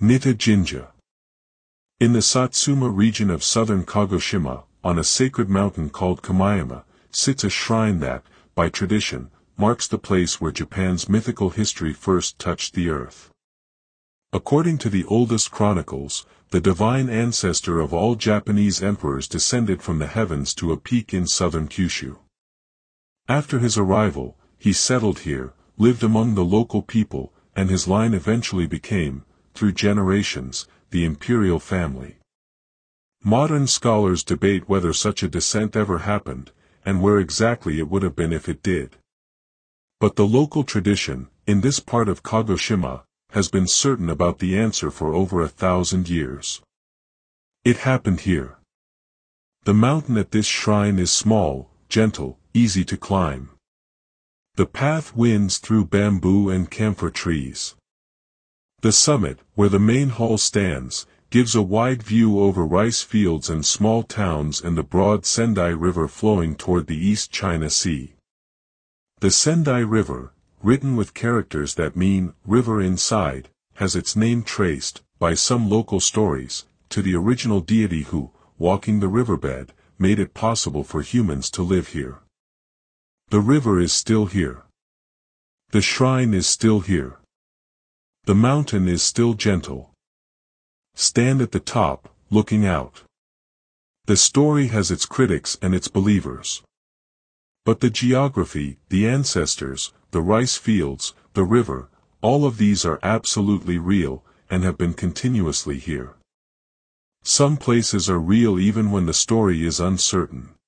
Nitta Jinja. In the Satsuma region of southern Kagoshima, on a sacred mountain called Kamayama, sits a shrine that, by tradition, marks the place where Japan's mythical history first touched the earth. According to the oldest chronicles, the divine ancestor of all Japanese emperors descended from the heavens to a peak in southern Kyushu. After his arrival, he settled here, lived among the local people, and his line eventually became, through generations, the imperial family. Modern scholars debate whether such a descent ever happened, and where exactly it would have been if it did. But the local tradition, in this part of Kagoshima, has been certain about the answer for over 1,000 years. It happened here. The mountain at this shrine is small, gentle, easy to climb. The path winds through bamboo and camphor trees. The summit, where the main hall stands, gives a wide view over rice fields and small towns and the broad Sendai River flowing toward the East China Sea. The Sendai River, written with characters that mean river inside, has its name traced, by some local stories, to the original deity who, walking the riverbed, made it possible for humans to live here. The river is still here. The shrine is still here. The mountain is still gentle. Stand at the top, looking out. The story has its critics and its believers. But the geography, the ancestors, the rice fields, the river, all of these are absolutely real, and have been continuously here. Some places are real even when the story is uncertain.